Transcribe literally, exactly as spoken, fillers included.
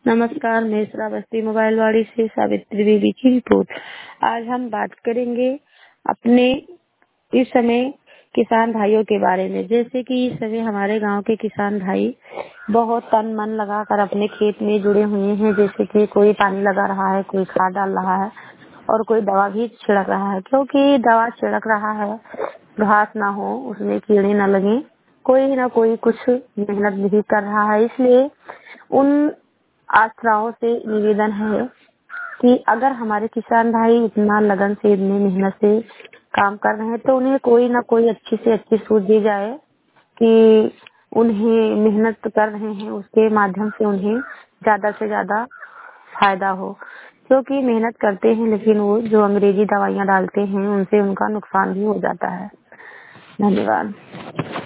नमस्कार, मैं श्रावस्ती मोबाइल वाड़ी से सावित्री देवी की रिपोर्ट। आज हम बात करेंगे अपने इस समय किसान भाइयों के बारे में। जैसे कि इस समय हमारे गांव के किसान भाई बहुत तन मन लगाकर अपने खेत में जुड़े हुए हैं। जैसे कि कोई पानी लगा रहा है, कोई खाद डाल रहा है और कोई दवा भी छिड़क रहा है। क्योंकि दवा छिड़क रहा है, घास ना हो, उसमें कीड़े न लगे, कोई ना कोई कुछ मेहनत भी कर रहा है। इसलिए उन आश्राओं से निवेदन है कि अगर हमारे किसान भाई इतना लगन से, इतनी मेहनत से काम कर रहे हैं तो उन्हें कोई ना कोई अच्छी से अच्छी सूझ दी जाए कि उन्हें मेहनत कर रहे हैं, उसके माध्यम से उन्हें ज्यादा से ज्यादा फायदा हो। क्योंकि मेहनत करते हैं लेकिन वो जो अंग्रेजी दवाइयाँ डालते हैं उनसे उनका नुकसान भी हो जाता है। धन्यवाद।